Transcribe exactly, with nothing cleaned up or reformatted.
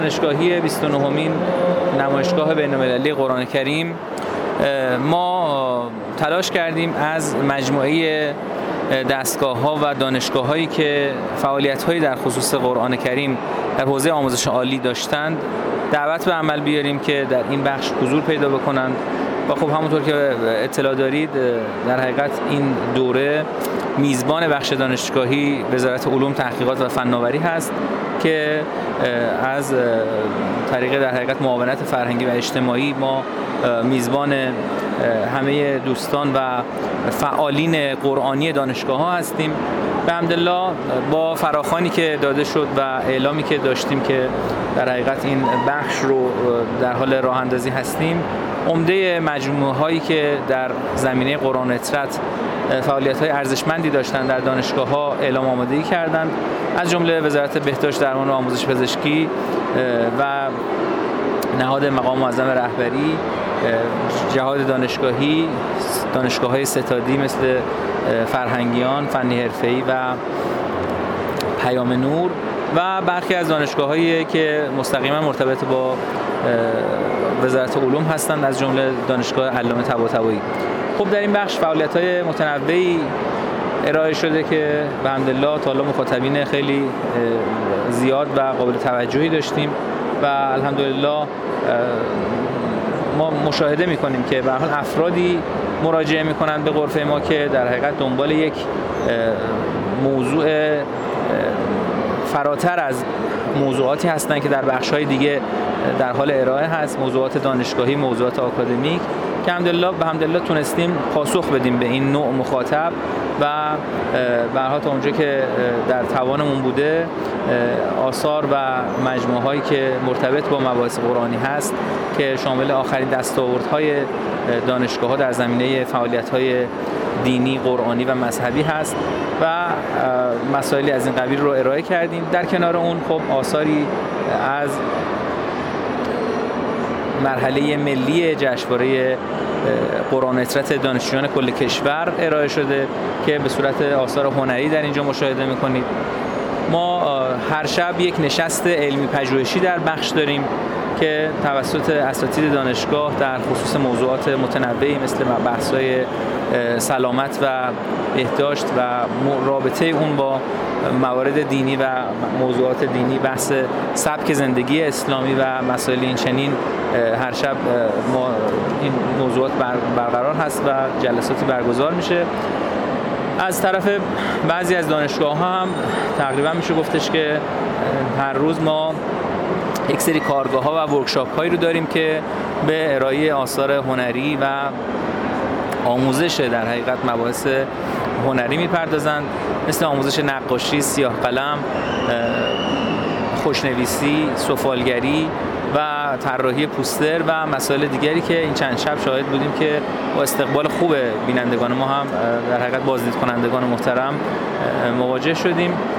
دانشگاهی بیست و نهمین نمایشگاه بین‌المللی قرآن کریم ما تلاش کردیم از مجموعه دستگاه‌ها و دانشگاه‌هایی که فعالیت‌هایی در خصوص قرآن کریم در حوزه آموزش عالی داشتند دعوت به عمل بیاریم که در این بخش حضور پیدا بکنند. و خب همونطور که اطلاع دارید در حقیقت این دوره میزبان بخش دانشگاهی وزارت علوم، تحقیقات و فناوری هست که از طریق در حقیقت معاونت فرهنگی و اجتماعی ما میزبان همه دوستان و فعالین قرآنی دانشگاه ها هستیم. به حمدالله با فراخوانی که داده شد و اعلامی که داشتیم که در حقیقت این بخش رو در حال راه اندازی هستیم، عمده مجموعه هایی که در زمینه قرآن و اطرت فعالیت های ارزشمندی داشتند در دانشگاه ها اعلام آمادگی کردند، از جمله وزارت بهداشت، درمان و آموزش پزشکی و نهاد مقام معظم رهبری، جهاد دانشگاهی، دانشگاه های ستادی مثل فرهنگیان، فنی حرفه‌ای و پیام نور و برخی از دانشگاه‌هایی که مستقیما مرتبط با وزارت علوم هستند، از جمله دانشگاه علامه طباطبایی. خب در این بخش فعالیت‌های متنوعی ارائه شده که به حمدالله تا حالا مخاطبین خیلی زیاد و قابل توجهی داشتیم و الحمدلله ما مشاهده می‌کنیم که به هر حال افرادی مراجعه می‌کنند به غرفه ما که در حقیقت دنبال یک موضوع فراتر از موضوعاتی هستند که در بخش‌های دیگه در حال ارائه هست، موضوعات دانشگاهی، موضوعات آکادمیک، که الحمدلله به حمدالله تونستیم پاسخ بدیم به این نوع مخاطب و به هر حال تا اونجا که در توانمون بوده آثار و مجموعه‌هایی که مرتبط با مباحث قرآنی هست که شامل آخرین دستاوردهای دانشگاه‌ها در زمینه فعالیت‌های دینی، قرآنی و مذهبی هست و مسائلی از این قبیل رو ارائه کردیم. در کنار اون خب آثاری از مرحله ملی جشنواره قرآن و اطرت دانشجویان کل کشور ارائه شده که به صورت آثار هنری در اینجا مشاهده می‌کنید. ما هر شب یک نشست علمی پژوهشی در بخش داریم که توسط اساتید دانشگاه در خصوص موضوعات متنوعی مثل بحث‌های سلامت و بهداشت و رابطه اون با موارد دینی و موضوعات دینی، بحث سبک زندگی اسلامی و مسائل این چنین هر شب ما این موضوعات برقرار هست و جلساتی برگزار میشه. از طرف بعضی از دانشگاه ها هم تقریبا میشه گفتش که هر روز ما یک سری کارگاه ها و ورکشاپ هایی رو داریم که به ارائه آثار هنری و آموزش در حقیقت مباحث هنری میپردازند، مثل آموزش نقاشی، سیاه قلم، خوشنویسی، سفالگری و طراحی پوستر و مسائل دیگری که این چند شب شاهد بودیم که با استقبال خوب بینندگان ما هم در حقیقت بازدید کنندگان محترم مواجه شدیم.